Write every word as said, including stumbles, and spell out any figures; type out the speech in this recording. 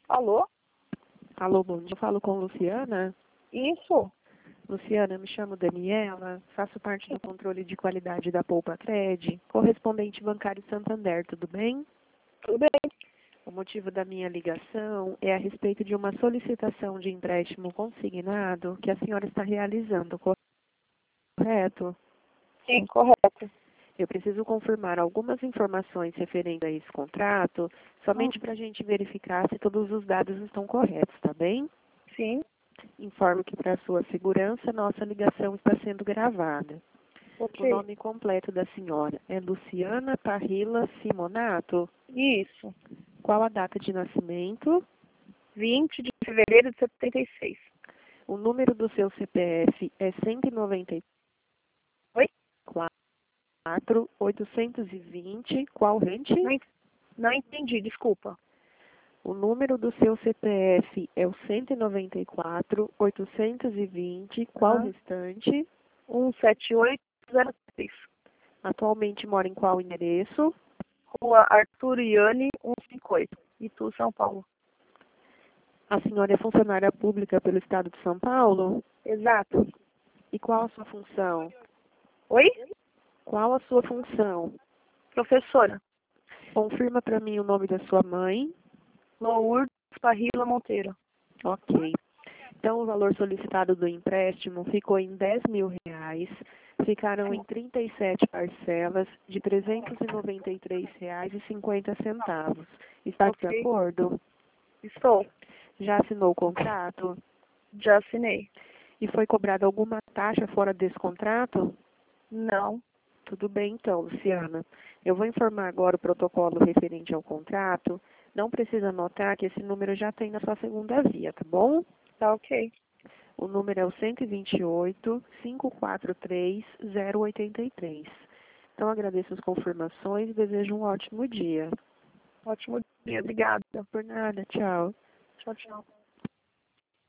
Alô? Alô, bom dia. Eu falo com Luciana. Isso? Luciana, eu me chamo Daniela, faço parte do controle de qualidade da Poupa-Cred, correspondente bancário Santander, tudo bem? Tudo bem? O motivo da minha ligação é a respeito de uma solicitação de empréstimo consignado que a senhora está realizando, correto? Sim, correto. Eu preciso confirmar algumas informações referentes a esse contrato, somente Hum, para a gente verificar se todos os dados estão corretos, tá bem? sim, Informo que, para sua segurança, nossa ligação está sendo gravada. O ok. nome completo da senhora é Luciana Parrilla Simonato. Isso. Qual a data de nascimento? vinte de fevereiro de setenta e seis. O número do seu C P F é cento e noventa e Oi? quatro, oitocentos e vinte. Qual rente? Não, en- não entendi, desculpa. O número do seu C P F é o cento e noventa e quatro, oitocentos e vinte. Qual Ah, restante? um sete oito zero três. Atualmente mora em qual endereço? Rua Arthur Iane, cento e cinquenta e oito. Itu, São Paulo. A senhora é funcionária pública pelo Estado de São Paulo? Exato. E qual a sua função? Oi? Qual a sua função? Professora. Confirma para mim o nome da sua mãe. Lourdes Parrilla Monteiro. Ok. Então, o valor solicitado do empréstimo ficou em dez mil reais. Ficaram em trinta e sete parcelas de trezentos e noventa e três reais e cinquenta centavos. Está de Ok. acordo? Estou. Já assinou o contrato? Já assinei. E foi cobrada alguma taxa fora desse contrato? Não. Tudo bem, então, Luciana. Eu vou informar agora o protocolo referente ao contrato. Não precisa anotar que esse número já tem na sua segunda via, tá bom? Tá ok. O número é o cento e vinte e oito, cinco quatro três, zero oito três. Então, agradeço as confirmações e desejo um ótimo dia. Ótimo dia. Obrigada. Por nada, tchau. Tchau, tchau.